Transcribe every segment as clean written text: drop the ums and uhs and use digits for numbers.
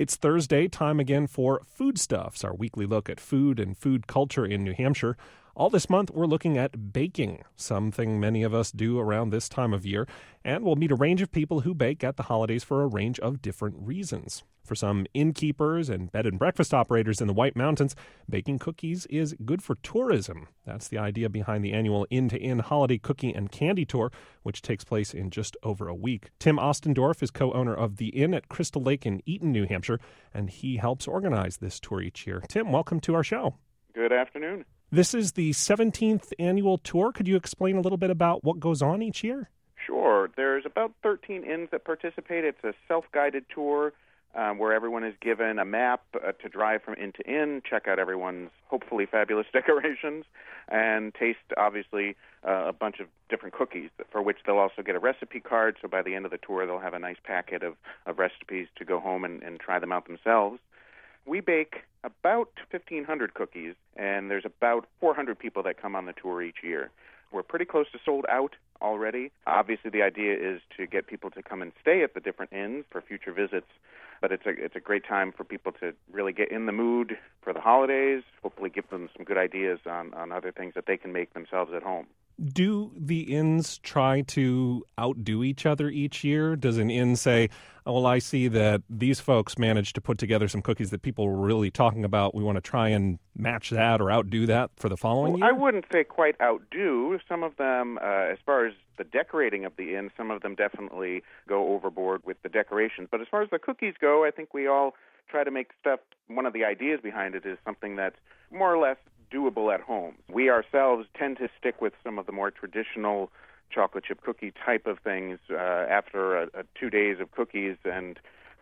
It's Thursday, time again for Foodstuffs, our weekly look at food and food culture in New Hampshire. All this month, we're looking at baking, something many of us do around this time of year, and we'll meet a range of people who bake at the holidays for a range of different reasons. For some innkeepers and bed and breakfast operators in the White Mountains, baking cookies is good for tourism. That's the idea behind the annual Inn-to-Inn Holiday Cookie and Candy Tour, which takes place in just over a week. Tim Ostendorf is co-owner of the Inn at Crystal Lake in Eaton, New Hampshire, and he helps organize this tour each year. Tim, welcome to our show. Good afternoon. This is the 17th annual tour. Could you explain a little bit about what goes on each year? Sure. There's about 13 inns that participate. It's a self-guided tour where everyone is given a map to drive from inn to inn, check out everyone's hopefully fabulous decorations, and taste, obviously, a bunch of different cookies, for which they'll also get a recipe card. So by the end of the tour, they'll have a nice packet of recipes to go home and try them out themselves. We bake about 1,500 cookies, and there's about 400 people that come on the tour each year. We're pretty close to sold out already. Obviously, the idea is to get people to come and stay at the different inns for future visits, but it's a great time for people to really get in the mood for the holidays, hopefully give them some good ideas on other things that they can make themselves at home. Do the inns try to outdo each other each year? Does an inn say, oh, well, I see that these folks managed to put together some cookies that people were really talking about. We want to try and match that or outdo that for the following year? I wouldn't say quite outdo. Some of them, as far as the decorating of the inn, some of them definitely go overboard with the decorations. But as far as the cookies go, I think we all try to make stuff. One of the ideas behind it is something that's more or less doable at home. We ourselves tend to stick with some of the more traditional chocolate chip cookie type of things after 2 days of cookies and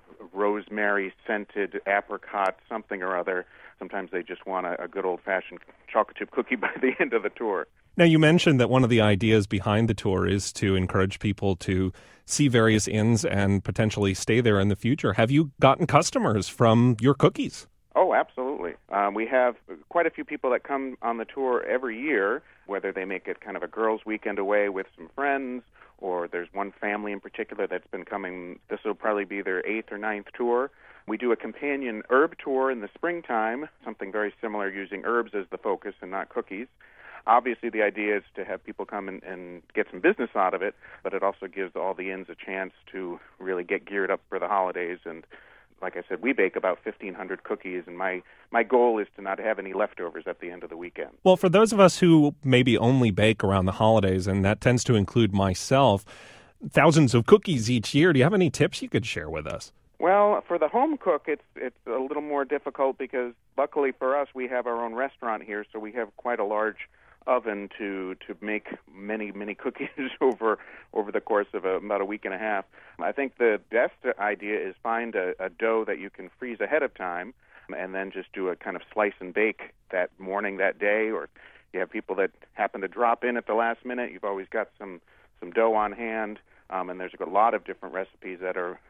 rosemary scented apricot something or other. Sometimes they just want a good old-fashioned chocolate chip cookie by the end of the tour. Now, you mentioned that one of the ideas behind the tour is to encourage people to see various inns and potentially stay there in the future. Have you gotten customers from your cookies? Oh, absolutely. We have quite a few people that come on the tour every year, whether they make it kind of a girls' weekend away with some friends, or there's one family in particular that's been coming. This will probably be their 8th or 9th tour. We do a companion herb tour in the springtime, something very similar, using herbs as the focus and not cookies. Obviously, the idea is to have people come and get some business out of it, but it also gives all the inns a chance to really get geared up for the holidays. And like I said, we bake about 1,500 cookies, and my goal is to not have any leftovers at the end of the weekend. Well, for those of us who maybe only bake around the holidays, and that tends to include myself, thousands of cookies each year, do you have any tips you could share with us? Well, for the home cook, it's a little more difficult because luckily for us, we have our own restaurant here, so we have quite a large oven to make many cookies over the course of about a week and a half. I think the best idea is find a dough that you can freeze ahead of time and then just do a kind of slice and bake that morning, that day, or you have people that happen to drop in at the last minute. You've always got some dough on hand, and there's a lot of different recipes that are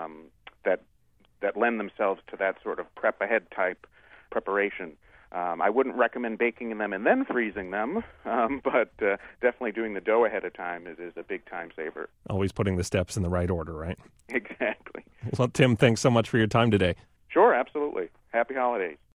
that lend themselves to that sort of prep ahead type preparation. I wouldn't recommend baking them and then freezing them, but definitely doing the dough ahead of time is a big time saver. Always putting the steps in the right order, right? Exactly. Well, Tim, thanks so much for your time today. Sure, absolutely. Happy holidays.